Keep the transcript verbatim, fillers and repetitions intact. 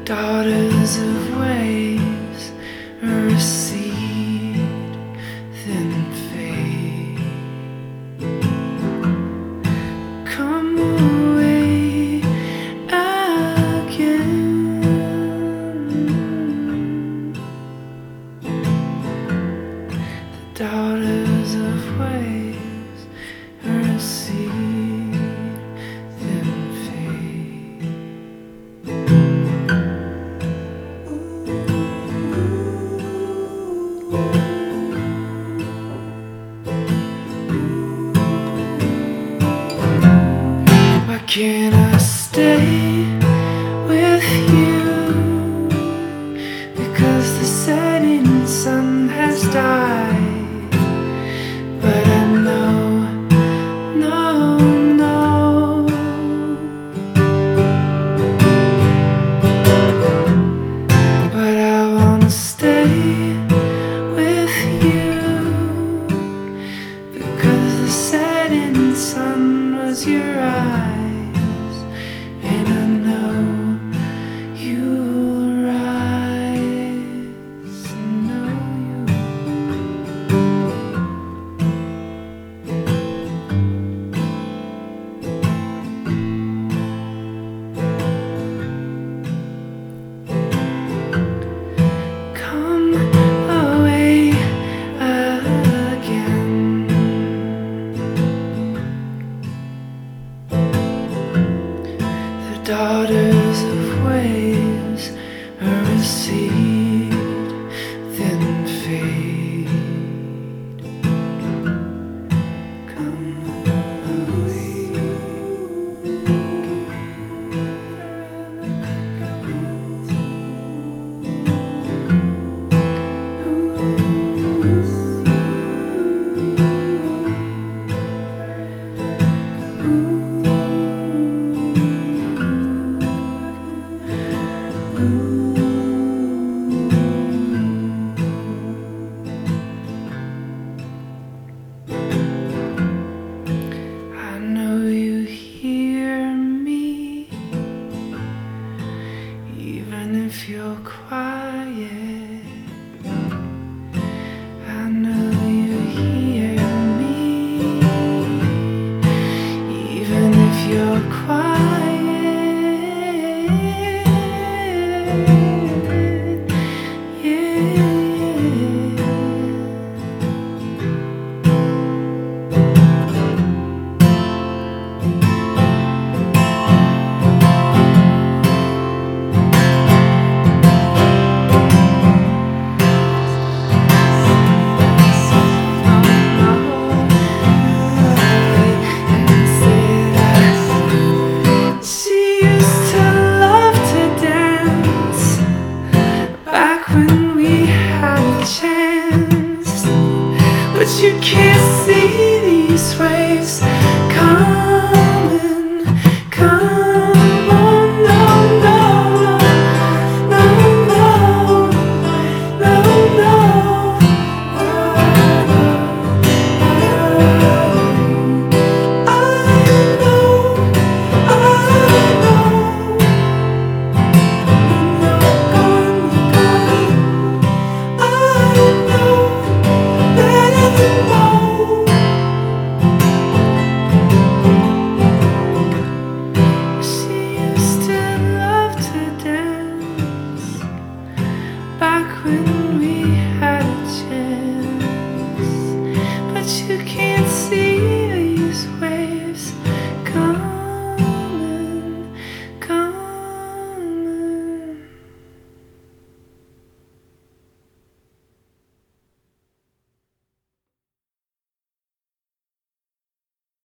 daughters of waves recede, then fade. Come away again. The daughters of waves recede, then fade. Why can't I stay with you? Because the setting sun has died. But I know, no, no, but I wanna stay with you, because the setting sun was your eyes, and I know you'll rise. I know you. Come away again. The daughters of waves recede, then fade. Come away I know you hear me, even if you're quiet.